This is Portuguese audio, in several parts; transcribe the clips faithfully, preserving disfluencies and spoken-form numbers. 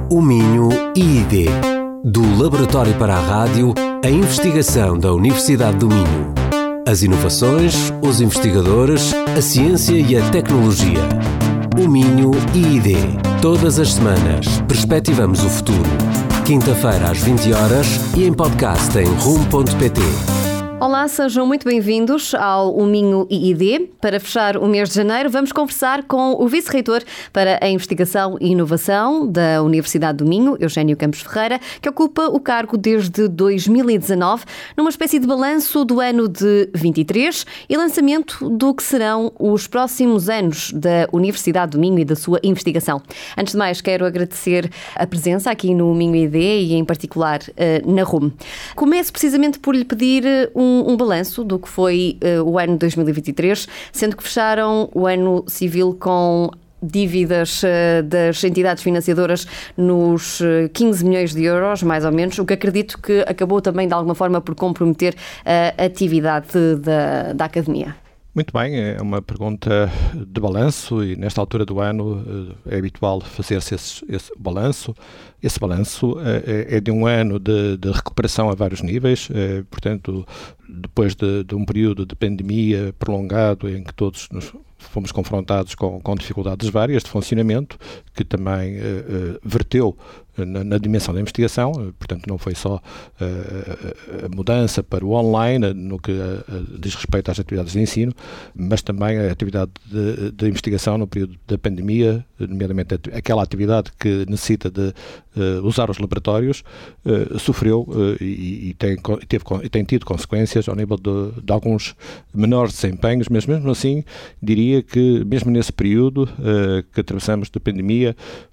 O Minho I I D, do Laboratório para a Rádio, a investigação da Universidade do Minho. As inovações, os investigadores, a ciência e a tecnologia. O Minho I I D. Todas as semanas, perspectivamos o futuro. Quinta-feira às vinte horas e em podcast em rum ponto pt. Olá, sejam muito bem-vindos ao O Minho I I D. Para fechar o mês de janeiro, vamos conversar com o Vice-Reitor para a Investigação e Inovação da Universidade do Minho, Eugénio Campos Ferreira, que ocupa o cargo desde dois mil e dezanove, numa espécie de balanço do ano de vinte e três e lançamento do que serão os próximos anos da Universidade do Minho e da sua investigação. Antes de mais, quero agradecer a presença aqui no Minho I I D e, em particular, na RUM. Começo precisamente por lhe pedir um Um, um balanço do que foi uh, o ano de dois mil e vinte e três, sendo que fecharam o ano civil com dívidas uh, das entidades financiadoras nos uh, quinze milhões de euros, mais ou menos, o que acredito que acabou também de alguma forma por comprometer a atividade da, da Academia. Muito bem, é uma pergunta de balanço e nesta altura do ano é habitual fazer-se esse, esse balanço. Esse balanço é, é de um ano de, de recuperação a vários níveis, é, portanto, depois de, de um período de pandemia prolongado em que todos nos fomos confrontados com, com dificuldades várias de funcionamento, que também uh, uh, verteu na, na dimensão da investigação, uh, portanto não foi só uh, a mudança para o online, no que uh, uh, diz respeito às atividades de ensino, mas também a atividade de, de investigação no período da pandemia, nomeadamente aquela atividade que necessita de uh, usar os laboratórios, uh, sofreu uh, e, e, tem, teve, e tem tido consequências ao nível de, de alguns menores desempenhos, mas mesmo assim diria que mesmo nesse período uh, que atravessamos da pandemia,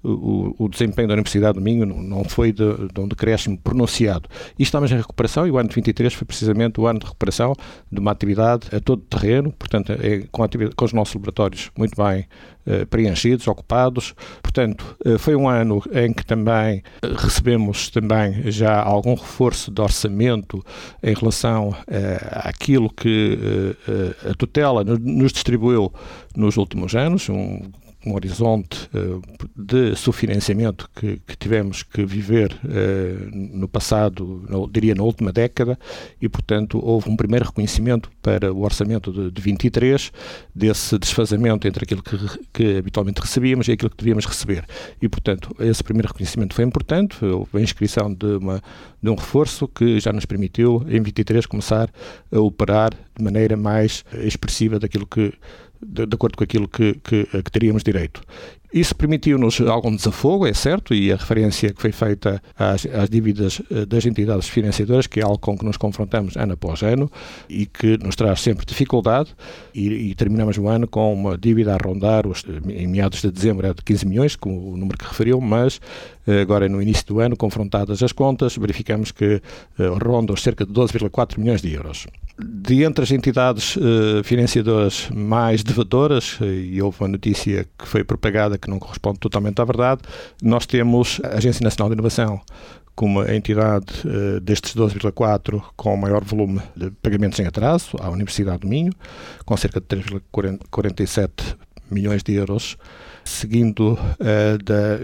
o, o desempenho da Universidade do Minho não, não foi de, de um decréscimo pronunciado. E estamos em recuperação e o ano de vinte e três foi precisamente o ano de recuperação de uma atividade a todo terreno, portanto é, com, atividade, com os nossos laboratórios muito bem uh, preenchidos, ocupados. Portanto, uh, foi um ano em que também uh, recebemos também já algum reforço de orçamento em relação uh, àquilo que uh, uh, a tutela nos, nos distribuiu nos últimos anos, um, um horizonte uh, de sufinanciamento que, que tivemos que viver uh, no passado, no, diria na última década, e portanto houve um primeiro reconhecimento para o orçamento de, de vinte e três, desse desfazamento entre aquilo que, que habitualmente recebíamos e aquilo que devíamos receber. E portanto esse primeiro reconhecimento foi importante, houve a inscrição de, uma, de um reforço que já nos permitiu em vinte e três começar a operar de maneira mais expressiva daquilo que De, de acordo com aquilo que, que, que teríamos direito. Isso permitiu-nos algum desafogo, é certo, e a referência que foi feita às, às dívidas das entidades financiadoras, que é algo com que nos confrontamos ano após ano e que nos traz sempre dificuldade, e, e terminamos o ano com uma dívida a rondar, os, em meados de dezembro, é de quinze milhões, como o número que referiu, mas agora no início do ano, confrontadas as contas, verificamos que uh, ronda os cerca de doze vírgula quatro milhões de euros. De entre as entidades uh, financiadoras mais devedoras, e houve uma notícia que foi propagada que não corresponde totalmente à verdade, nós temos a Agência Nacional de Inovação como a entidade uh, destes doze vírgula quatro com o maior volume de pagamentos em atraso à Universidade do Minho, com cerca de três vírgula quarenta e sete milhões de euros, seguindo uh, da,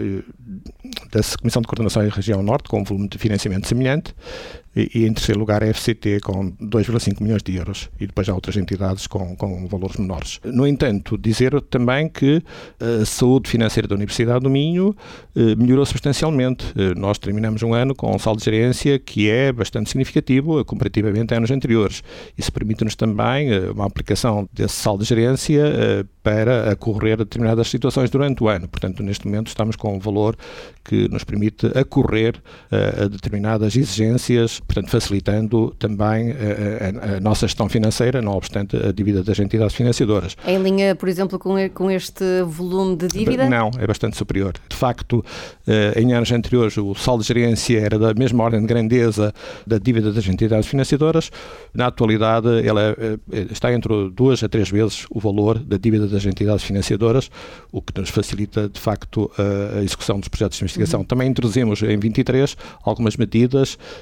da Comissão de Coordenação e Região Norte, com um volume de financiamento semelhante, e, e em terceiro lugar a F C T, com dois vírgula cinco milhões de euros, e depois há outras entidades com, com valores menores. No entanto, dizer também que a saúde financeira da Universidade do Minho uh, melhorou substancialmente. Uh, nós terminamos um ano com um saldo de gerência que é bastante significativo uh, comparativamente a anos anteriores. Isso permite-nos também uh, uma aplicação desse saldo de gerência uh, para acorrer a determinadas situações durante o ano. Portanto, neste momento estamos com um valor que nos permite acorrer uh, a determinadas exigências, portanto, facilitando também a, a, a nossa gestão financeira, não obstante a dívida das entidades financiadoras. Em linha, por exemplo, com, com este volume de dívida? Não, é bastante superior. De facto, uh, em anos anteriores o saldo de gerência era da mesma ordem de grandeza da dívida das entidades financiadoras. Na atualidade, ela uh, está entre duas a três vezes o valor da dívida das entidades financiadoras, o que nos facilita, de facto, a execução dos projetos de investigação. Uhum. Também introduzimos em vinte e três algumas medidas que permitem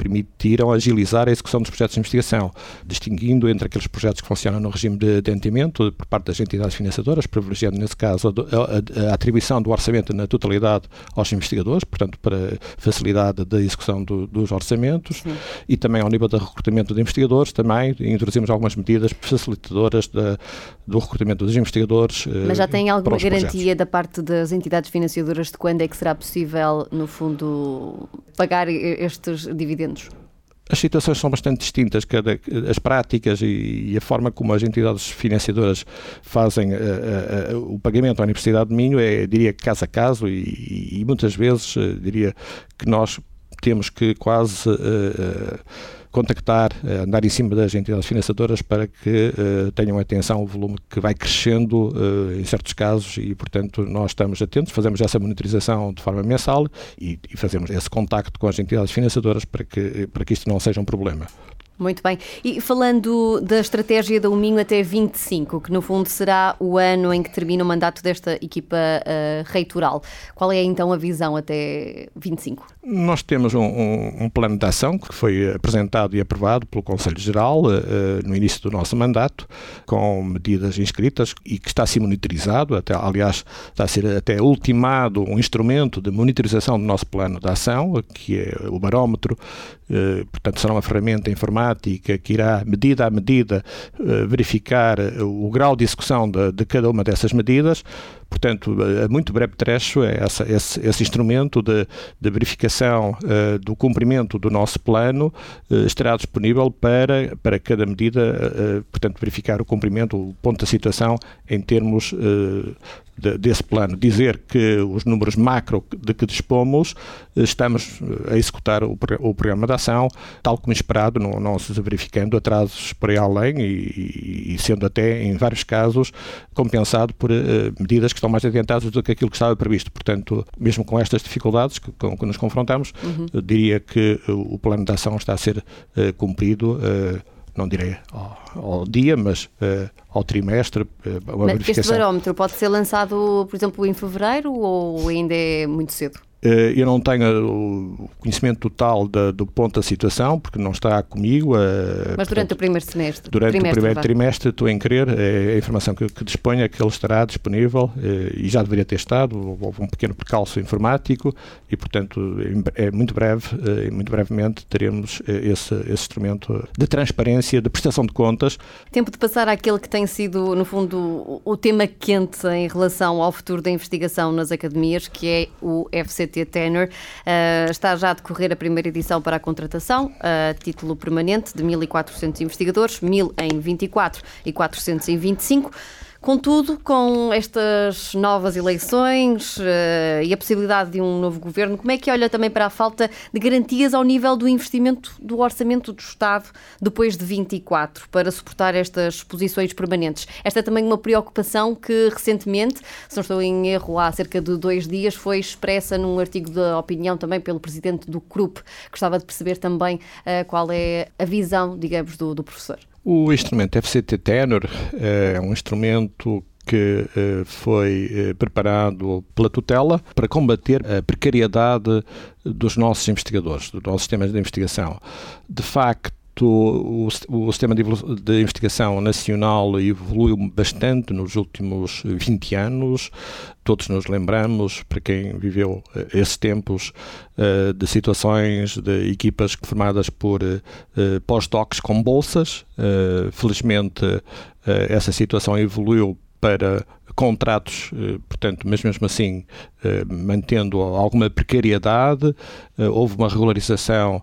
permitiram agilizar a execução dos projetos de investigação, distinguindo entre aqueles projetos que funcionam no regime de adiantamento por parte das entidades financiadoras, privilegiando nesse caso a, a, a atribuição do orçamento na totalidade aos investigadores, portanto para facilidade da execução do, dos orçamentos. Sim. E também ao nível do recrutamento de investigadores, também introduzimos algumas medidas facilitadoras da, do recrutamento dos investigadores. Mas já tem alguma garantia projetos. da parte das entidades financiadoras de quando é que será possível, no fundo, pagar estes dividendos? As situações são bastante distintas, cada, as práticas e, e a forma como as entidades financiadoras fazem uh, uh, o pagamento à Universidade de Minho é, diria, caso a caso e, e muitas vezes, uh, diria, que nós temos que quase uh, uh, contactar, uh, andar em cima das entidades financiadoras para que uh, tenham atenção ao volume que vai crescendo uh, em certos casos e, portanto, nós estamos atentos, fazemos essa monitorização de forma mensal e, e fazemos esse contacto com as entidades financiadoras para que, para que isto não seja um problema. Muito bem. E falando da estratégia da Uminho até vinte e cinco, que no fundo será o ano em que termina o mandato desta equipa uh, reitoral, qual é então a visão até vinte e cinco? Nós temos um, um, um plano de ação que foi apresentado e aprovado pelo Conselho Geral uh, no início do nosso mandato, com medidas inscritas e que está a ser monitorizado, até, aliás, está a ser até ultimado um instrumento de monitorização do nosso plano de ação, que é o barómetro, uh, portanto será uma ferramenta informática que irá, medida a medida, verificar o grau de execução de, de cada uma dessas medidas. Portanto, a muito breve trecho, é essa, esse, esse instrumento de, de verificação uh, do cumprimento do nosso plano uh, estará disponível para, para cada medida, uh, portanto, verificar o cumprimento, o ponto da situação em termos uh, de, desse plano. Dizer que os números macro de que dispomos, uh, estamos a executar o, o programa de ação, tal como esperado, não, não se verificando atrasos por aí além e, e sendo até, em vários casos, compensado por uh, medidas que estão mais adiantados do que aquilo que estava previsto. Portanto, mesmo com estas dificuldades que, com que nos confrontamos, uhum. eu diria que o, o plano de ação está a ser uh, cumprido, uh, não direi ao, ao dia, mas uh, ao trimestre. Uh, uma mas verificação. Este barómetro pode ser lançado, por exemplo, em fevereiro ou ainda é muito cedo? Eu não tenho o conhecimento total da, do ponto da situação, porque não está comigo. Mas durante portanto, o primeiro semestre? Durante trimestre, o primeiro vai. trimestre, estou em crer, é a informação que, que disponho é que ele estará disponível e já deveria ter estado, houve um pequeno percalço informático e, portanto, é muito breve, muito brevemente teremos esse, esse instrumento de transparência, de prestação de contas. Tempo de passar àquele que tem sido, no fundo, o tema quente em relação ao futuro da investigação nas academias, que é o F C T Tenor. Uh, está já a decorrer a primeira edição para a contratação, a uh, título permanente de mil e quatrocentos investigadores, mil em vinte e quatro e quatrocentos em vinte e cinco. Contudo, com estas novas eleições uh, e a possibilidade de um novo governo, como é que olha também para a falta de garantias ao nível do investimento do orçamento do Estado depois de vinte e quatro, para suportar estas posições permanentes? Esta é também uma preocupação que recentemente, se não estou em erro, há cerca de dois dias, foi expressa num artigo de opinião também pelo presidente do C R U P. Gostava de perceber também uh, qual é a visão, digamos, do, do professor. O instrumento F C T Tenor é um instrumento que eh, foi eh, preparado pela tutela para combater a precariedade dos nossos investigadores, do nosso sistema de investigação. De facto, O, o sistema de, de investigação nacional evoluiu bastante nos últimos vinte anos. Todos nos lembramos, para quem viveu esses tempos, uh, de situações de equipas formadas por uh, pós-docs com bolsas. Uh, felizmente, uh, essa situação evoluiu para contratos, portanto, mas mesmo assim mantendo alguma precariedade. Houve uma regularização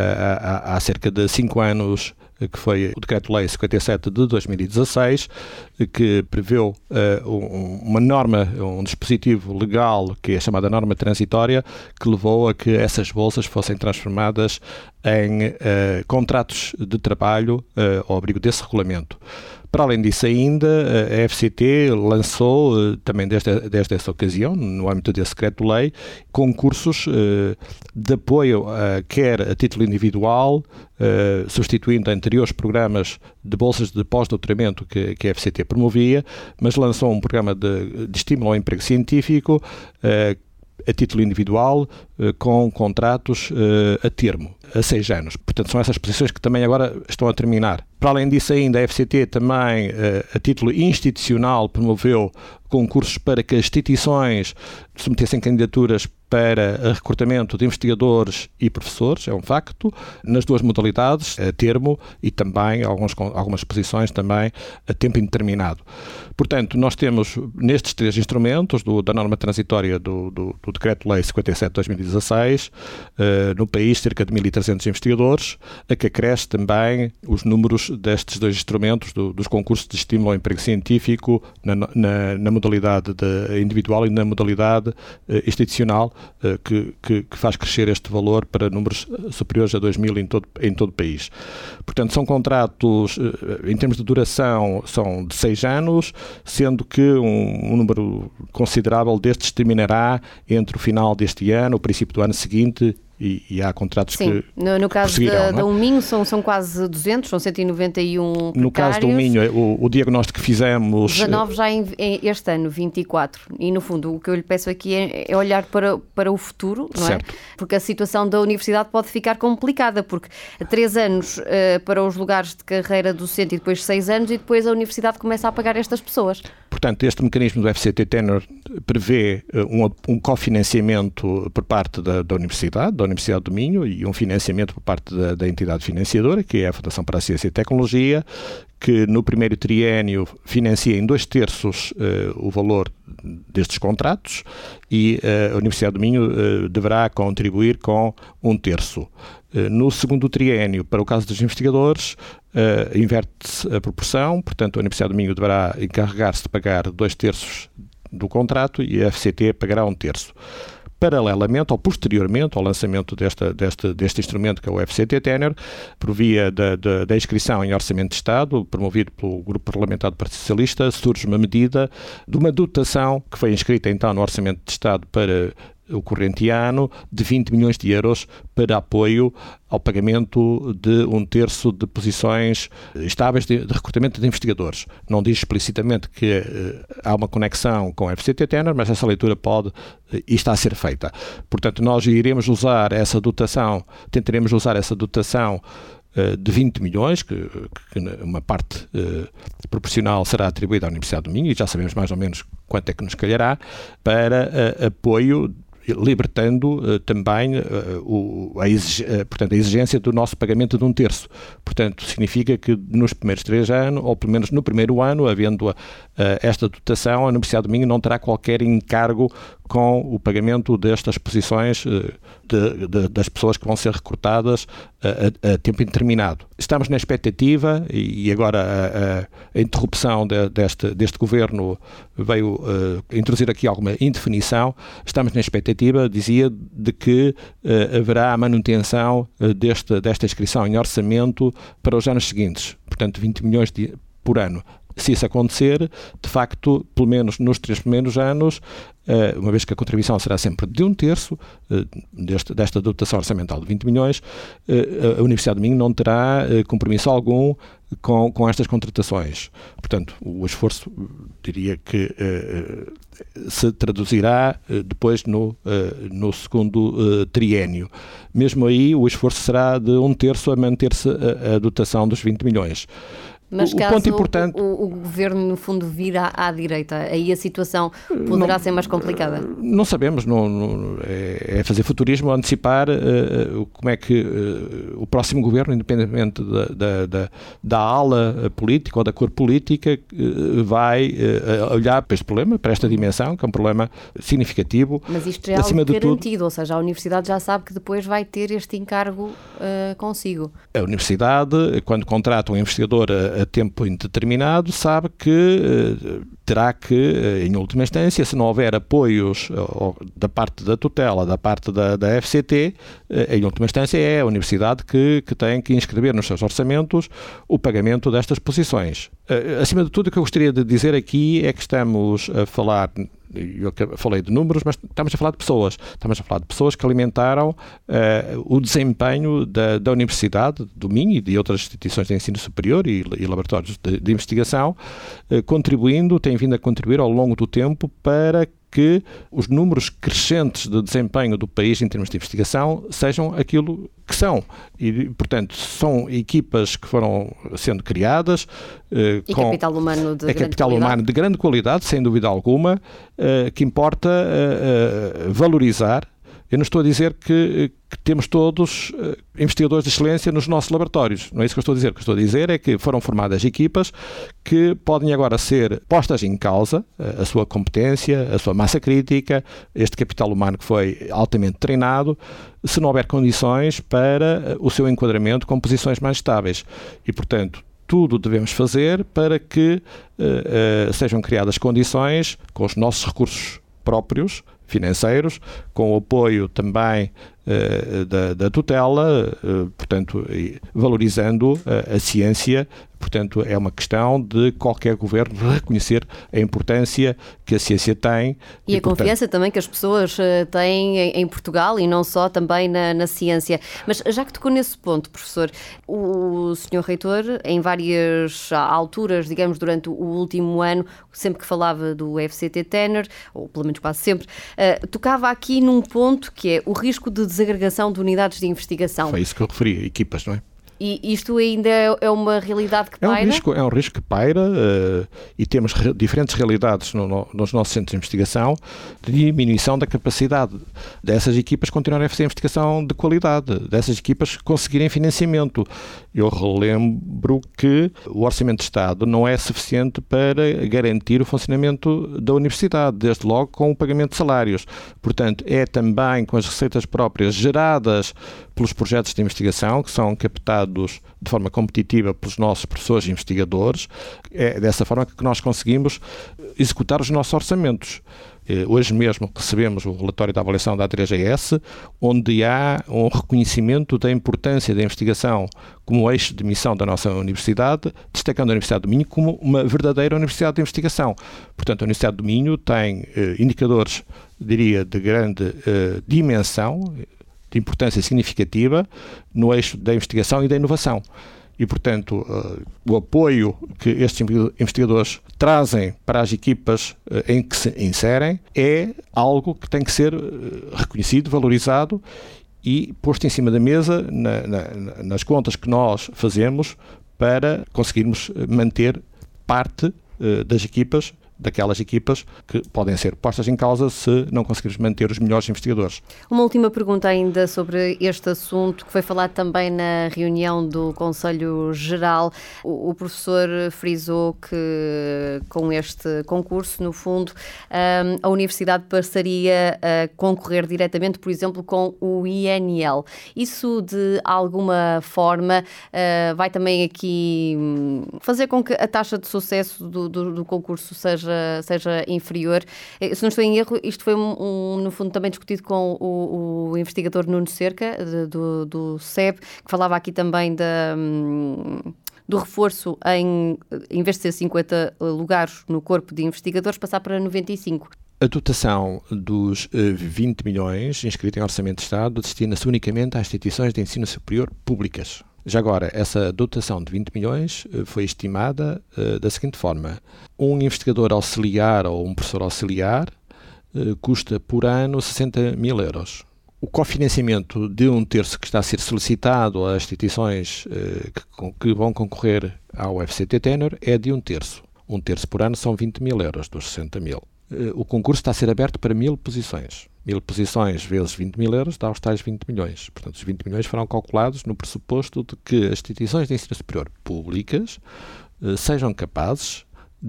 há, há cerca de cinco anos, que foi o Decreto-Lei cinquenta e sete de dois mil e dezasseis, que preveu uma norma, um dispositivo legal, que é chamada norma transitória, que levou a que essas bolsas fossem transformadas em contratos de trabalho ao abrigo desse regulamento. Para além disso ainda, a F C T lançou, também desde, desde essa ocasião, no âmbito desse decreto-lei, concursos de apoio, quer a título individual, substituindo anteriores programas de bolsas de pós-doutoramento que, que a F C T promovia, mas lançou um programa de, de estímulo ao emprego científico, a título individual, com contratos a termo. a seis anos. Portanto, são essas posições que também agora estão a terminar. Para além disso ainda, a F C T também, a título institucional, promoveu concursos para que as instituições submetessem candidaturas para recrutamento de investigadores e professores, é um facto, nas duas modalidades, a termo e também alguns, algumas posições também a tempo indeterminado. Portanto, nós temos nestes três instrumentos, do, da norma transitória do, do, do Decreto-Lei cinquenta e sete de dois mil e dezasseis, uh, no país cerca de mil e trezentos investigadores, a que acresce também os números destes dois instrumentos, do, dos concursos de estímulo ao emprego científico na, na, na modalidade de individual e na modalidade uh, institucional, uh, que, que, que faz crescer este valor para números superiores a dois mil em todo, em todo o país. Portanto, são contratos, uh, em termos de duração, são de seis anos, sendo que um, um número considerável destes terminará entre o final deste ano, o princípio do ano seguinte. E, e há contratos Sim. que no, no caso da, é? da Uminho são, são quase duzentos, são cento e noventa e um No caso da Uminho, o, o diagnóstico que fizemos... dezanove já em, em este ano, vinte e quatro. E no fundo o que eu lhe peço aqui é, é olhar para, para o futuro, não certo. é? Porque a situação da universidade pode ficar complicada, porque três anos uh, para os lugares de carreira docente e depois seis anos e depois a universidade começa a pagar estas pessoas. Portanto, este mecanismo do F C T Tenor prevê um, um cofinanciamento por parte da, da Universidade, da Universidade do Minho, e um financiamento por parte da, da entidade financiadora, que é a Fundação para a Ciência e Tecnologia, que no primeiro triénio financia em dois terços uh, o valor destes contratos e uh, a Universidade do Minho uh, deverá contribuir com um terço. Uh, no segundo triénio, para o caso dos investigadores, uh, inverte-se a proporção, portanto a Universidade do Minho deverá encarregar-se de pagar dois terços do contrato e a F C T pagará um terço. Paralelamente ou posteriormente ao lançamento desta, deste, deste instrumento que é o F C T Tenor, por via da, da, da inscrição em Orçamento de Estado, promovido pelo Grupo Parlamentar do Partido Socialista, surge uma medida de uma dotação que foi inscrita então no Orçamento de Estado para o corrente ano de vinte milhões de euros para apoio ao pagamento de um terço de posições estáveis de, de recrutamento de investigadores. Não diz explicitamente que uh, há uma conexão com a F C T Tenor, mas essa leitura pode uh, e está a ser feita. Portanto, nós iremos usar essa dotação, tentaremos usar essa dotação de vinte milhões, que, que uma parte uh, proporcional será atribuída à Universidade do Minho, e já sabemos mais ou menos quanto é que nos calhará, para uh, apoio, libertando uh, também uh, o, a, exig, uh, portanto, a exigência do nosso pagamento de um terço. Portanto, significa que nos primeiros três anos, ou pelo menos no primeiro ano, havendo uh, esta dotação, a Universidade do Minho não terá qualquer encargo com o pagamento destas posições uh, de, de, das pessoas que vão ser recrutadas a, a, a tempo indeterminado. Estamos na expectativa, e, e agora a, a, a interrupção de, deste, deste governo veio uh, introduzir aqui alguma indefinição, estamos na expectativa, dizia, de que uh, haverá a manutenção uh, deste, desta inscrição em orçamento para os anos seguintes, portanto vinte milhões de, por ano. Se isso acontecer, de facto, pelo menos nos três primeiros anos, uma vez que a contribuição será sempre de um terço deste, desta dotação orçamental de vinte milhões, a Universidade do Minho não terá compromisso algum com, com estas contratações. Portanto, o esforço, diria que se traduzirá depois no, no segundo triénio. Mesmo aí, o esforço será de um terço a manter-se a, a dotação dos vinte milhões. Mas o caso ponto importante... o, o governo, no fundo, vir à, à direita, aí a situação poderá não, ser mais complicada? Não sabemos, não, não, é, é fazer futurismo, antecipar uh, como é que uh, o próximo governo, independentemente da, da, da, da ala política ou da cor política, uh, vai uh, olhar para este problema, para esta dimensão, que é um problema significativo. Mas isto é algo garantido, ou seja, a Universidade já sabe que depois vai ter este encargo uh, consigo. A Universidade, quando contrata um investigador a, a tempo indeterminado, sabe que uh, terá que, uh, em última instância, se não houver apoios uh, da parte da tutela, da parte da, da F C T, uh, em última instância é a Universidade que, que tem que inscrever nos seus orçamentos o pagamento destas posições. Uh, acima de tudo, o que eu gostaria de dizer aqui é que estamos a falar... Eu falei de números, mas estamos a falar de pessoas. Estamos a falar de pessoas que alimentaram uh, o desempenho da, da Universidade do Minho e de outras instituições de ensino superior e, e laboratórios de, de investigação, uh, contribuindo, têm vindo a contribuir ao longo do tempo para que os números crescentes de desempenho do país em termos de investigação sejam aquilo que são. E, portanto, são equipas que foram sendo criadas eh, e com capital humano de é grande capital qualidade. humano de grande qualidade, sem dúvida alguma, eh, que importa eh, valorizar. Eu não estou a dizer que, que temos todos uh, investigadores de excelência nos nossos laboratórios. Não é isso que eu estou a dizer. O que eu estou a dizer é que foram formadas equipas que podem agora ser postas em causa, uh, a sua competência, a sua massa crítica, este capital humano que foi altamente treinado, se não houver condições para uh, o seu enquadramento com posições mais estáveis. E, portanto, tudo devemos fazer para que uh, uh, sejam criadas condições com os nossos recursos próprios, financeiros, com o apoio também uh, da, da tutela, uh, portanto, valorizando uh, a ciência. Portanto, é uma questão de qualquer governo reconhecer a importância que a ciência tem. E, e a portanto, confiança também que as pessoas têm em Portugal e não só também na, na ciência. Mas já que tocou nesse ponto, professor, o senhor reitor, em várias alturas, digamos, durante o último ano, sempre que falava do F C T Tenor, ou pelo menos quase sempre, uh, tocava aqui num ponto que é o risco de desagregação de unidades de investigação. Foi isso que eu referi, equipas, não é? E isto ainda é uma realidade que paira? É um risco, é um risco que paira uh, e temos re- diferentes realidades no, no, nos nossos centros de investigação de diminuição da capacidade dessas equipas continuarem a fazer investigação de qualidade, dessas equipas conseguirem financiamento. Eu relembro que o Orçamento de Estado não é suficiente para garantir o funcionamento da universidade, desde logo com o pagamento de salários. Portanto, é também com as receitas próprias geradas pelos projetos de investigação, que são captados de forma competitiva pelos nossos professores e investigadores. É dessa forma que nós conseguimos executar os nossos orçamentos. Hoje mesmo recebemos o relatório da avaliação da A três G S, onde há um reconhecimento da importância da investigação como eixo de missão da nossa universidade, destacando a Universidade do Minho como uma verdadeira universidade de investigação. Portanto, a Universidade do Minho tem eh, indicadores, diria, de grande eh, dimensão, de importância significativa no eixo da investigação e da inovação. E, portanto, uh, o apoio que estes investigadores trazem para as equipas uh, em que se inserem é algo que tem que ser uh, reconhecido, valorizado e posto em cima da mesa na, na, nas contas que nós fazemos para conseguirmos manter parte uh, das equipas, daquelas equipas que podem ser postas em causa se não conseguirmos manter os melhores investigadores. Uma última pergunta ainda sobre este assunto, que foi falado também na reunião do Conselho Geral. O, o professor frisou que com este concurso, no fundo, a Universidade passaria a concorrer diretamente, por exemplo, com o I N L. Isso, de alguma forma, vai também aqui fazer com que a taxa de sucesso do, do, do concurso seja seja inferior. Se não estou em erro, isto foi, um, um, no fundo, também discutido com o, o investigador Nuno Cerca, de, do, do S E B, que falava aqui também da, um, do reforço em, em vez de ser cinquenta lugares no corpo de investigadores, passar para noventa e cinco. A dotação dos uh, vinte milhões inscritos em Orçamento de Estado destina-se unicamente às instituições de ensino superior públicas. Já agora, essa dotação de vinte milhões foi estimada uh, da seguinte forma. Um investigador auxiliar ou um professor auxiliar uh, custa por ano sessenta mil euros. O cofinanciamento de um terço que está a ser solicitado às instituições uh, que, que vão concorrer ao F C T Tenor é de um terço. Um terço por ano são vinte mil euros dos sessenta mil. Uh, o concurso está a ser aberto para mil posições. Mil posições vezes vinte mil euros dá os tais vinte milhões. Portanto, os vinte milhões foram calculados no pressuposto de que as instituições de ensino superior públicas eh, sejam capazes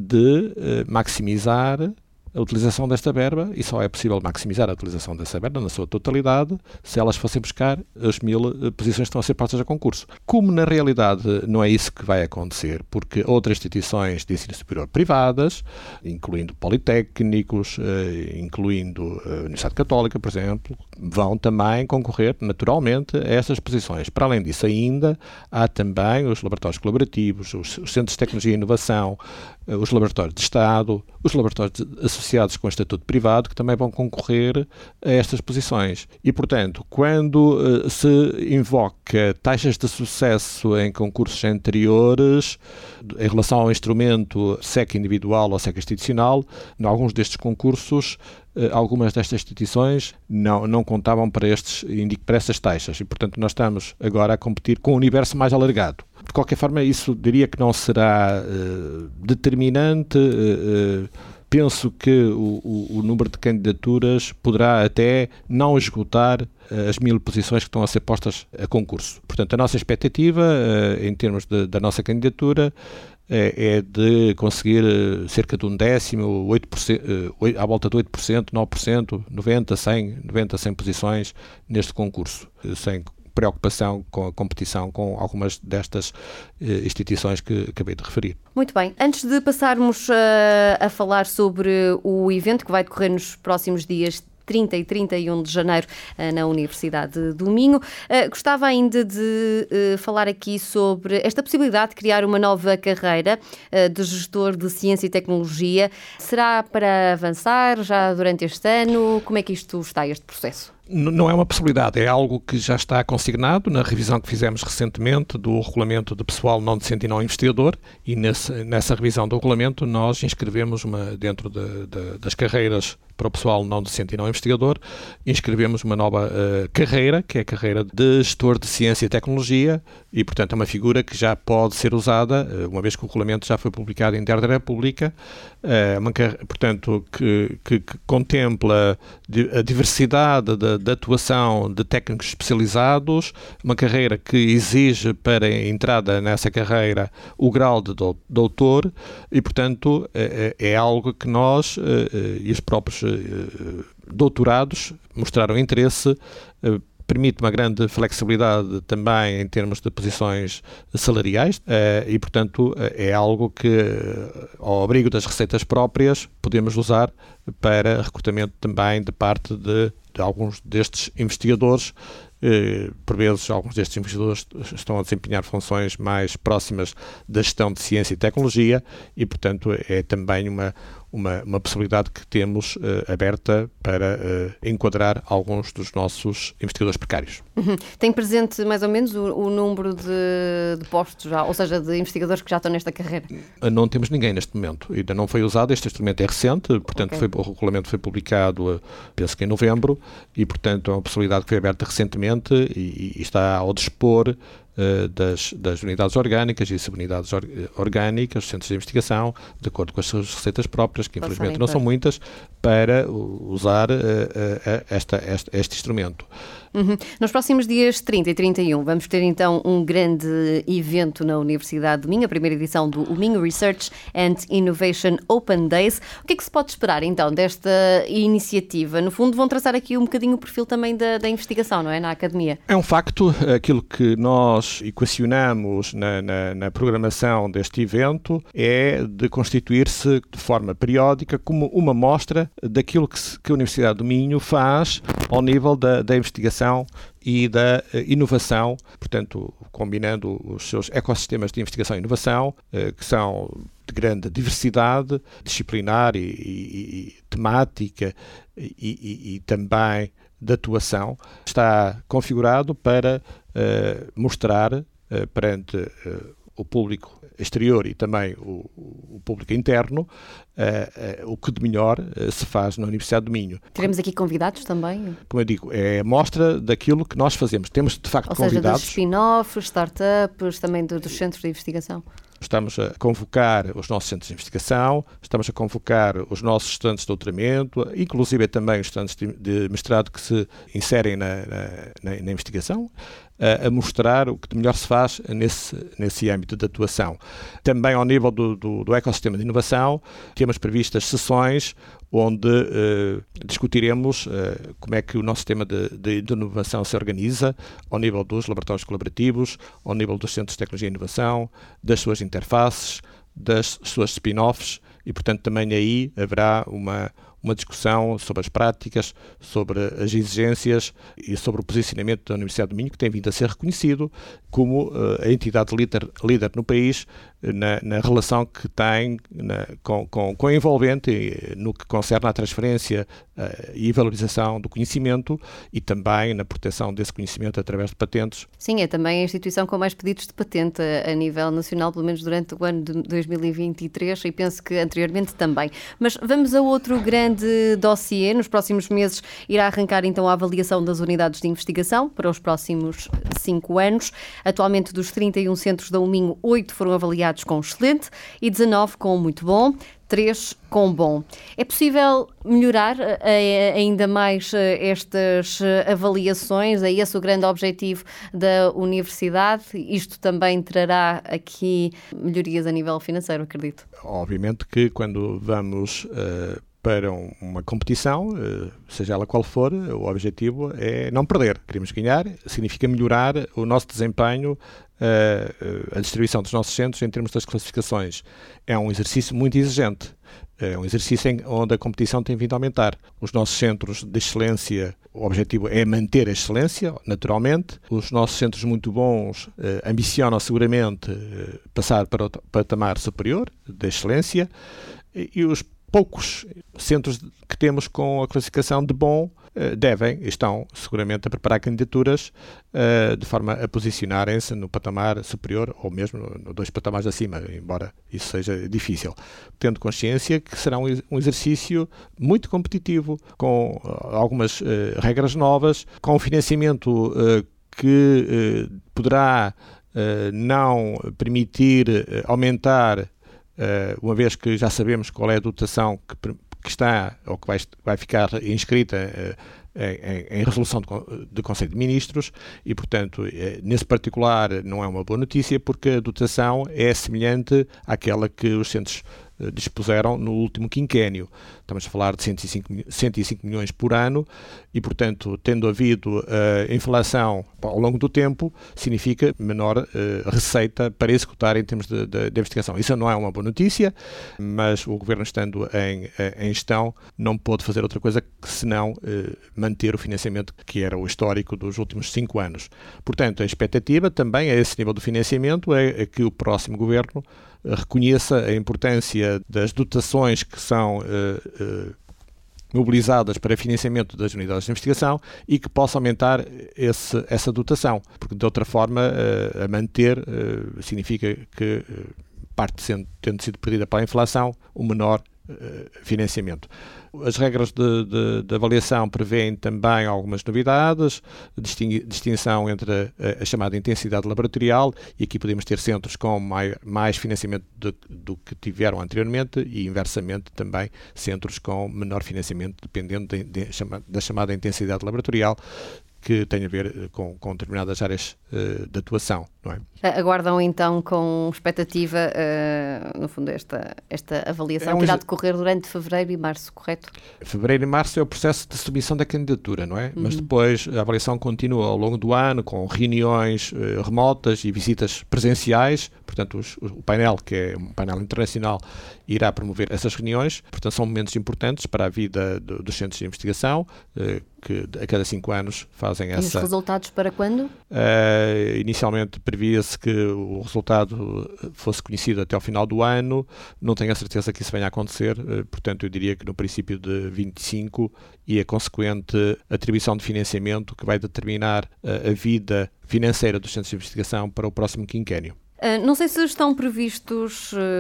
de eh, maximizar a utilização desta verba, e só é possível maximizar a utilização dessa verba na sua totalidade se elas fossem buscar as mil uh, posições que estão a ser postas a concurso. Como na realidade não é isso que vai acontecer, porque outras instituições de ensino superior privadas, incluindo politécnicos, uh, incluindo a Universidade Católica, por exemplo, vão também concorrer naturalmente a estas posições. Para além disso ainda, há também os laboratórios colaborativos, os, os centros de tecnologia e inovação, os laboratórios de Estado, os laboratórios associados com o estatuto privado, que também vão concorrer a estas posições. E, portanto, quando uh, se invoca taxas de sucesso em concursos anteriores, em relação ao instrumento S E C individual ou S E C institucional, em alguns destes concursos, uh, algumas destas instituições não, não contavam para, estes, para estas taxas. E, portanto, nós estamos agora a competir com um universo mais alargado. De qualquer forma, isso diria que não será uh, determinante. Uh, uh, penso que o, o, o número de candidaturas poderá até não esgotar uh, as mil posições que estão a ser postas a concurso. Portanto, a nossa expectativa, uh, em termos de, da nossa candidatura, é, é de conseguir uh, cerca de um décimo, oito por cento, uh, à volta de oito por cento, nove por cento, noventa, cem, noventa, cem posições neste concurso, uh, sem preocupação com a competição com algumas destas eh, instituições que acabei de referir. Muito bem. Antes de passarmos uh, a falar sobre o evento que vai decorrer nos próximos dias trinta e trinta e um de janeiro uh, na Universidade do Minho, uh, gostava ainda de uh, falar aqui sobre esta possibilidade de criar uma nova carreira uh, de gestor de ciência e tecnologia. Será para avançar já durante este ano? Como é que isto está, este processo? Não é uma possibilidade, é algo que já está consignado na revisão que fizemos recentemente do regulamento de pessoal não docente e não investigador, e nesse, nessa revisão do regulamento nós inscrevemos uma, dentro de, de, das carreiras para o pessoal não docente e não investigador, inscrevemos uma nova uh, carreira, que é a carreira de gestor de ciência e tecnologia, e portanto é uma figura que já pode ser usada, uh, uma vez que o regulamento já foi publicado em Diário da República, uh, uma, portanto que, que, que contempla a diversidade de de atuação de técnicos especializados, uma carreira que exige para a entrada nessa carreira o grau de doutor e, portanto, é, é algo que nós e os próprios doutorados mostraram interesse. Permite uma grande flexibilidade também em termos de posições salariais e, portanto, é algo que, ao abrigo das receitas próprias, podemos usar para recrutamento também de parte de, de alguns destes investigadores. Por vezes, alguns destes investigadores estão a desempenhar funções mais próximas da gestão de ciência e tecnologia e, portanto, é também uma, uma, uma possibilidade que temos uh, aberta para uh, enquadrar alguns dos nossos investigadores precários. Uhum. Tem presente mais ou menos o, o número de, de postos, já, ou seja, de investigadores que já estão nesta carreira? Não temos ninguém neste momento. Ainda não foi usado. Este instrumento é recente, portanto, okay. foi, o regulamento foi publicado, uh, penso que em novembro, e, portanto, é uma possibilidade que foi aberta recentemente e, e está ao dispor uh, das, das unidades orgânicas e subunidades or, orgânicas, centros de investigação, de acordo com as suas receitas próprias, que infelizmente não são muitas, para usar uh, uh, esta, esta, este instrumento. Uhum. Nos próximos dias trinta e trinta e um vamos ter então um grande evento na Universidade do Minho, a primeira edição do Minho Research and Innovation Open Days. O que é que se pode esperar então desta iniciativa? No fundo vão traçar aqui um bocadinho o perfil também da, da investigação, não é? Na academia. É um facto, aquilo que nós equacionamos na, na, na programação deste evento é de constituir-se de forma periódica como uma mostra daquilo que, se, que a Universidade do Minho faz ao nível da, da investigação e da uh, inovação, portanto, combinando os seus ecossistemas de investigação e inovação, uh, que são de grande diversidade disciplinar e, e, e temática e, e, e também de atuação, está configurado para uh, mostrar uh, perante uh, o público exterior e também o, o público interno, uh, uh, o que de melhor uh, se faz na Universidade do Minho. Teremos aqui convidados também? Como eu digo, é a mostra daquilo que nós fazemos. Temos, de facto, Ou convidados. Ou seja, dos spin-offs, startups, também do, dos centros de investigação. Estamos a convocar os nossos centros de investigação, estamos a convocar os nossos estudantes de doutoramento, inclusive também os estudantes de, de mestrado que se inserem na, na, na investigação, a, a mostrar o que de melhor se faz nesse, nesse âmbito de atuação. Também ao nível do, do, do ecossistema de inovação, temos previstas sessões onde uh, discutiremos uh, como é que o nosso sistema de, de, de inovação se organiza ao nível dos laboratórios colaborativos, ao nível dos centros de tecnologia e inovação, das suas interfaces, das suas spin-offs e, portanto, também aí haverá uma, uma discussão sobre as práticas, sobre as exigências e sobre o posicionamento da Universidade do Minho, que tem vindo a ser reconhecido como uh, a entidade líder, líder no país na, na relação que tem na, com, com, com a envolvente no que concerne à transferência uh, e valorização do conhecimento e também na proteção desse conhecimento através de patentes. Sim, é também a instituição com mais pedidos de patente a, a nível nacional, pelo menos durante o ano de dois mil e vinte e três, e penso que anteriormente também. Mas vamos a outro grande dossiê. Nos próximos meses irá arrancar então a avaliação das unidades de investigação para os próximos cinco anos. Atualmente, dos trinta e um centros da Uminho, oito foram avaliados com excelente e dezanove com muito bom, três com bom. É possível melhorar uh, ainda mais uh, estas uh, avaliações? É esse o grande objetivo da universidade? Isto também trará aqui melhorias a nível financeiro, acredito. Obviamente que quando vamos uh, para um, uma competição, uh, seja ela qual for, o objetivo é não perder. Queremos ganhar, significa melhorar o nosso desempenho, uh, a distribuição dos nossos centros em termos das classificações. É um exercício muito exigente. É um exercício em onde a competição tem vindo a aumentar. Os nossos centros de excelência, o objetivo é manter a excelência, naturalmente. Os nossos centros muito bons eh, ambicionam seguramente eh, passar para o patamar superior da excelência, e, e os poucos centros que temos com a classificação de bom uh, devem, estão seguramente a preparar candidaturas uh, de forma a posicionarem-se no patamar superior ou mesmo nos no dois patamares acima, embora isso seja difícil, tendo consciência que será um, um exercício muito competitivo, com uh, algumas uh, regras novas, com um financiamento uh, que uh, poderá uh, não permitir uh, aumentar, Uh, uma vez que já sabemos qual é a dotação que, que está ou que vai, vai ficar inscrita uh, em, em resolução de, de Conselho de Ministros e, portanto, uh, nesse particular não é uma boa notícia porque a dotação é semelhante àquela que os centros uh, dispuseram no último quinquênio. Estamos a falar de cento e cinco milhões por ano e, portanto, tendo havido uh, inflação ao longo do tempo, significa menor uh, receita para executar em termos de, de, de investigação. Isso não é uma boa notícia, mas o Governo, estando em, em gestão, não pôde fazer outra coisa que senão uh, manter o financiamento que era o histórico dos últimos cinco anos. Portanto, a expectativa também a esse nível do financiamento é, é que o próximo Governo reconheça a importância das dotações que são uh, uh, mobilizadas para financiamento das unidades de investigação e que possa aumentar esse, essa dotação, porque de outra forma uh, a manter uh, significa que uh, parte sendo, tendo sido perdida para a inflação, o menor uh, financiamento. As regras de, de, de avaliação prevêem também algumas novidades, disting, distinção entre a, a chamada intensidade laboratorial, e aqui podemos ter centros com mais, mais financiamento de, do que tiveram anteriormente e, inversamente, também centros com menor financiamento, dependendo de, de, chama, da chamada intensidade laboratorial, que tem a ver com, com determinadas áreas uh, de atuação, não é? Aguardam então com expectativa, uh, no fundo, esta, esta avaliação é um que irá ex... decorrer durante fevereiro e março, correto? Fevereiro e março é o processo de submissão da candidatura, não é? Uhum. Mas depois a avaliação continua ao longo do ano, com reuniões uh, remotas e visitas presenciais. Portanto, os, o painel, que é um painel internacional, irá promover essas reuniões. Portanto, são momentos importantes para a vida do, dos centros de investigação, uh, que a cada cinco anos fazem essa... E os resultados para quando? Uh, inicialmente previa-se que o resultado fosse conhecido até ao final do ano. Não tenho a certeza que isso venha a acontecer, uh, portanto eu diria que no princípio de vinte e cinco, e a consequente atribuição de financiamento que vai determinar uh, a vida financeira dos centros de investigação para o próximo quinquênio. Uh, não sei se estão previstos, uh,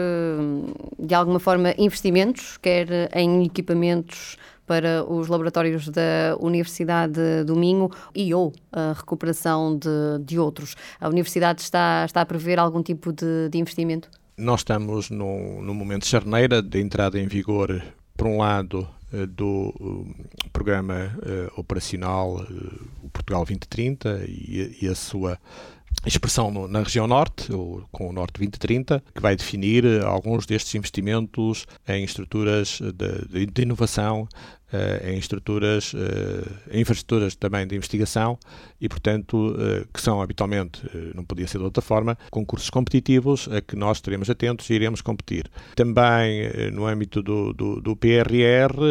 de alguma forma, investimentos, quer em equipamentos para os laboratórios da Universidade do Minho e ou a recuperação de, de outros. A Universidade está, está a prever algum tipo de, de investimento? Nós estamos no, no momento de charneira de entrada em vigor, por um lado, do um, programa uh, operacional uh, o Portugal vinte trinta e, e a sua expressão no, na região norte, ou com o Norte vinte trinta, que vai definir alguns destes investimentos em estruturas de, de, de inovação uh, em estruturas, uh, em infraestruturas também de investigação e, portanto, uh, que são habitualmente, uh, não podia ser de outra forma, concursos competitivos a que nós estaremos atentos e iremos competir. Também, uh, no âmbito do, do, do P R R, uh,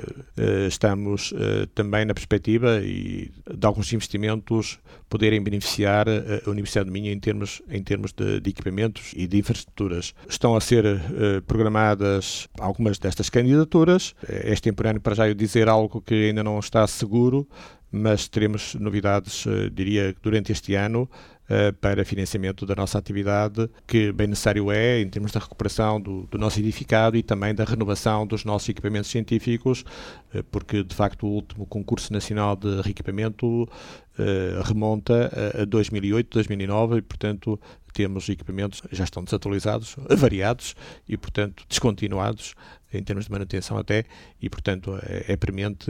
uh, estamos uh, também na perspectiva e de alguns investimentos poderem beneficiar a Universidade do Minho em termos, em termos de, de equipamentos e de infraestruturas. Estão a ser uh, programadas algumas destas candidaturas. É extemporâneo para já eu dizer algo que ainda não está seguro, mas teremos novidades, uh, diria, durante este ano, uh, para financiamento da nossa atividade, que bem necessário é, em termos da recuperação do, do nosso edificado e também da renovação dos nossos equipamentos científicos, uh, porque, de facto, o último concurso nacional de reequipamento Uh, remonta a, a dois mil e oito, dois mil e nove e, portanto, temos equipamentos que já estão desatualizados, avariados e, portanto, descontinuados em termos de manutenção até, e, portanto, é, é premente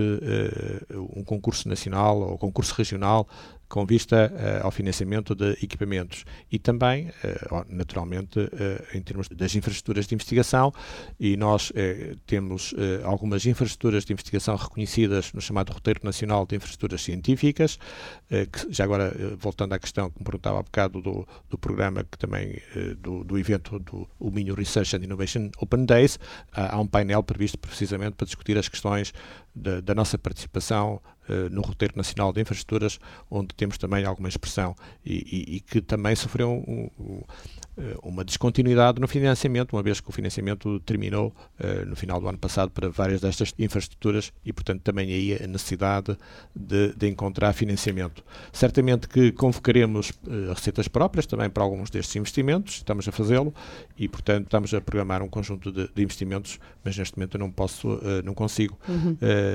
uh, um concurso nacional ou concurso regional com vista uh, ao financiamento de equipamentos e também, uh, naturalmente, uh, em termos das infraestruturas de investigação, e nós uh, temos uh, algumas infraestruturas de investigação reconhecidas no chamado Roteiro Nacional de Infraestruturas Científicas, uh, que já agora, uh, voltando à questão que me perguntava há bocado do, do programa, que também, uh, do, do evento do o Minho Research and Innovation Open Days, uh, há um painel previsto precisamente para discutir as questões da, da nossa participação uh, no Roteiro Nacional de Infraestruturas, onde temos também alguma expressão e, e, e que também sofreu um, um, uma descontinuidade no financiamento, uma vez que o financiamento terminou uh, no final do ano passado para várias destas infraestruturas e, portanto, também aí a necessidade de, de encontrar financiamento. Certamente que convocaremos uh, receitas próprias também para alguns destes investimentos, estamos a fazê-lo e, portanto, estamos a programar um conjunto de, de investimentos, mas neste momento eu não posso, uh, não consigo uhum.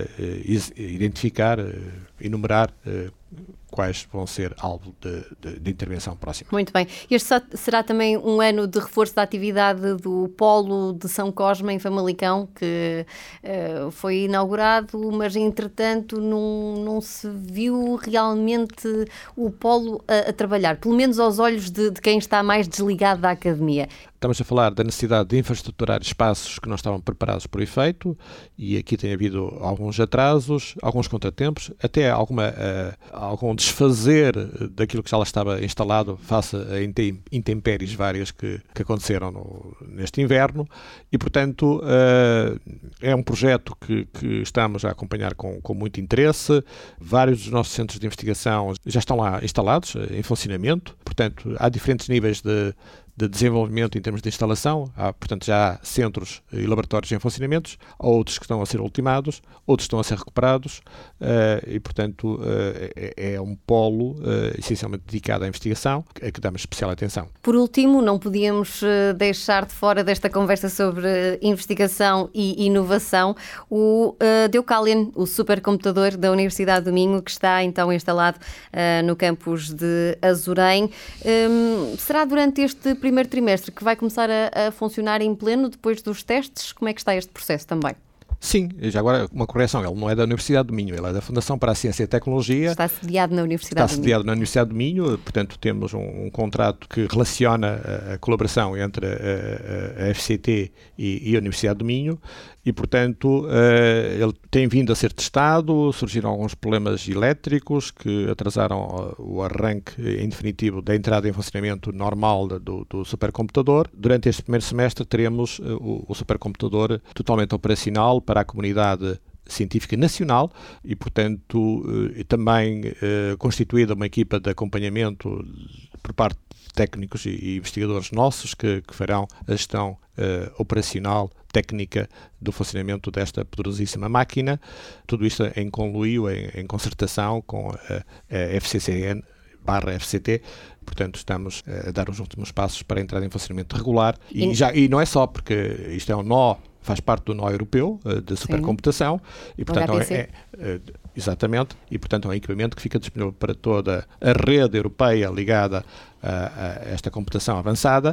uh, identificar, uh, enumerar uh, quais vão ser alvo de, de, de intervenção próxima. Muito bem. Este será também um ano de reforço da atividade do Polo de São Cosme, em Famalicão, que uh, foi inaugurado, mas, entretanto, não, não se viu realmente o Polo a, a trabalhar, pelo menos aos olhos de, de quem está mais desligado da academia. Estamos a falar da necessidade de infraestruturar espaços que não estavam preparados para o efeito e aqui tem havido alguns atrasos, alguns contratempos, até alguma, uh, algum desfazer daquilo que já lá estava instalado face a intempéries várias que, que aconteceram no, neste inverno e, portanto, uh, é um projeto que, que estamos a acompanhar com, com muito interesse. Vários dos nossos centros de investigação já estão lá instalados, em funcionamento, portanto, há diferentes níveis de de desenvolvimento em termos de instalação. Há, portanto, já há centros e laboratórios em funcionamento, há outros que estão a ser ultimados, outros estão a ser recuperados uh, e, portanto, uh, é, é um polo uh, essencialmente dedicado à investigação, a que damos especial atenção. Por último, não podíamos uh, deixar de fora desta conversa sobre uh, investigação e inovação o uh, Deucalion, o supercomputador da Universidade do Minho, que está então instalado uh, no campus de Azurém. Um, será durante este primeiro trimestre que vai começar a, a funcionar em pleno depois dos testes? Como é que está este processo também? Sim, já agora uma correção, ele não é da Universidade do Minho, ele é da Fundação para a Ciência e a Tecnologia. Está sediado na Universidade Está do Minho. Está sediado na Universidade do Minho, portanto temos um, um contrato que relaciona a, a colaboração entre a, a, a F C T e, e a Universidade do Minho e, portanto, uh, ele tem vindo a ser testado, surgiram alguns problemas elétricos que atrasaram o arranque em definitivo da entrada em funcionamento normal do, do supercomputador. Durante este primeiro semestre teremos uh, o, o supercomputador totalmente operacional para a comunidade científica nacional e, portanto, uh, também uh, constituída uma equipa de acompanhamento por parte de técnicos e, e investigadores nossos que, que farão a gestão uh, operacional técnica do funcionamento desta poderosíssima máquina. Tudo isto em conluio, em, em concertação com a, a F C C N barra F C T, portanto estamos a dar os últimos passos para entrar em funcionamento regular e, e... Já, e não é só porque isto é um nó, faz parte do nó europeu uh, de supercomputação. Sim. E portanto é, é, é, exatamente, e portanto é um equipamento que fica disponível para toda a rede europeia ligada a, a esta computação avançada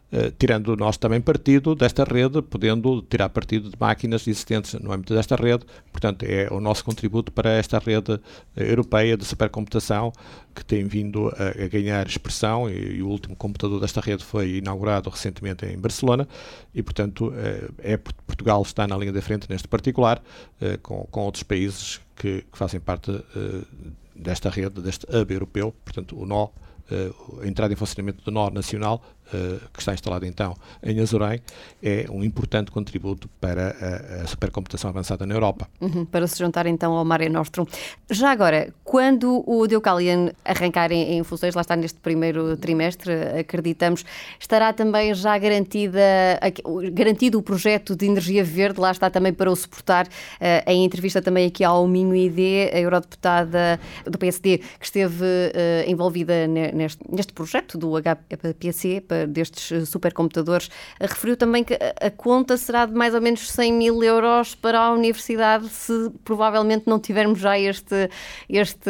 uh, tirando nós também partido desta rede, podendo tirar partido de máquinas existentes no âmbito desta rede. Portanto, é o nosso contributo para esta rede europeia de supercomputação que tem vindo a, a ganhar expressão e, e o último computador desta rede foi inaugurado recentemente em Barcelona e, portanto, uh, é Portugal está na linha da frente neste particular, uh, com, com outros países que, que fazem parte uh, desta rede, deste hub europeu. Portanto, o nó, uh, a entrada em funcionamento do nó nacional, uh, que está instalado então em Azurém, é um importante contributo para a, a supercomputação avançada na Europa. Uhum, para se juntar então ao Mare Nostrum. Já agora, quando o Deucalion arrancar em, em funções, lá está neste primeiro trimestre, acreditamos, estará também já garantida, garantido o projeto de energia verde, lá está também para o suportar. Uh, em entrevista também aqui ao Minho I D, a eurodeputada do P S D, que esteve uh, envolvida neste, neste projeto do H P C, destes supercomputadores, referiu também que a conta será de mais ou menos cem mil euros para a universidade se provavelmente não tivermos já este, este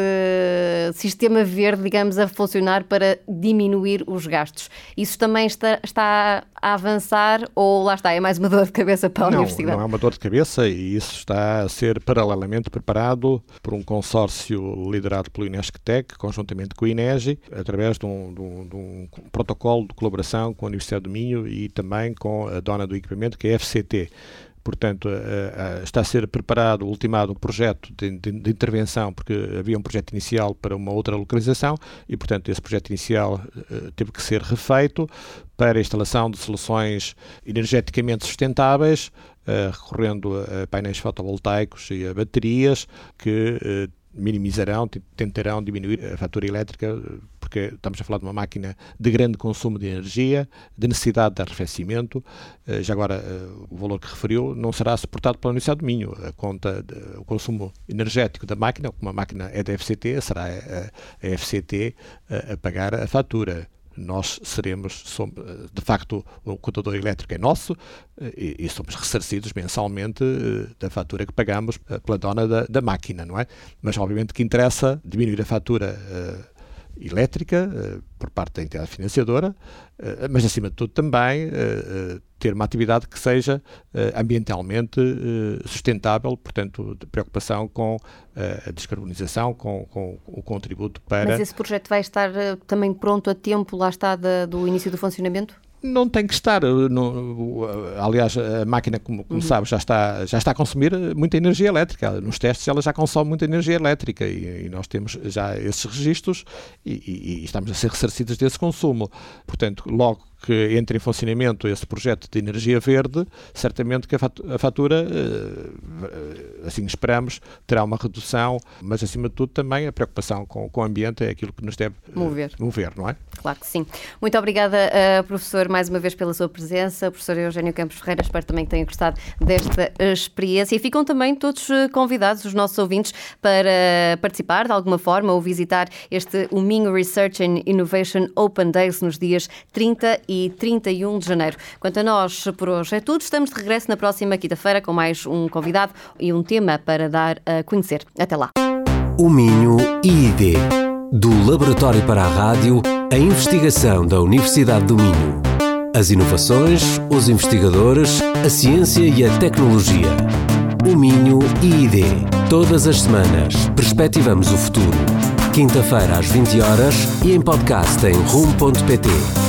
sistema verde, digamos, a funcionar para diminuir os gastos. Isso também está, está a avançar ou lá está, é mais uma dor de cabeça para a não, universidade? Não é uma dor de cabeça e isso está a ser paralelamente preparado por um consórcio liderado pelo INESC-TEC, conjuntamente com o INEGI, através de um, de um, de um protocolo de colaboração com a Universidade do Minho e também com a dona do equipamento, que é a F C T. Portanto, está a ser preparado, ultimado um projeto de, de, de intervenção, porque havia um projeto inicial para uma outra localização e, portanto, esse projeto inicial teve que ser refeito para a instalação de soluções energeticamente sustentáveis, recorrendo a painéis fotovoltaicos e a baterias que minimizarão, tentarão diminuir a fatura elétrica, porque estamos a falar de uma máquina de grande consumo de energia, de necessidade de arrefecimento. Já agora, o valor que referiu não será suportado pela Universidade do Minho. A conta, de, o consumo energético da máquina, como a máquina é da F C T, será a, a F C T a, a pagar a fatura. Nós seremos, somos, de facto, o contador elétrico é nosso e, e somos ressarcidos mensalmente da fatura que pagamos pela dona da, da máquina, não é? Mas, obviamente, que interessa diminuir a fatura uh, elétrica uh, por parte da entidade financiadora, uh, mas, acima de tudo, também uh, uh, ter uma atividade que seja uh, ambientalmente uh, sustentável, portanto, de preocupação com uh, a descarbonização, com, com o contributo para... Mas esse projeto vai estar uh, também pronto a tempo, lá está, de, do início do funcionamento? Não tem que estar. No, aliás, a máquina, como, como uhum. sabe, já está, já está a consumir muita energia elétrica. Nos testes ela já consome muita energia elétrica e, e nós temos já esses registros e, e, e estamos a ser ressarcidos desse consumo. Portanto, logo que entre em funcionamento esse projeto de energia verde, certamente que a fatura, assim esperamos, terá uma redução, mas acima de tudo também a preocupação com, com o ambiente é aquilo que nos deve mover. mover, não é? Claro que sim. Muito obrigada, professor, mais uma vez pela sua presença. Professor Eugénio Campos Ferreira, espero também que tenha gostado desta experiência e ficam também todos convidados, os nossos ouvintes, para participar de alguma forma ou visitar este o Minho Research and Innovation Open Days nos dias trinta e trinta e um de janeiro. Quanto a nós, por hoje é tudo. Estamos de regresso na próxima quinta-feira com mais um convidado e um tema para dar a conhecer. Até lá. O Minho I D, do Laboratório para a Rádio, a investigação da Universidade do Minho. As inovações, os investigadores, a ciência e a tecnologia. O Minho I D. Todas as semanas, perspectivamos o futuro. Quinta-feira às vinte horas e em podcast em rum ponto pt.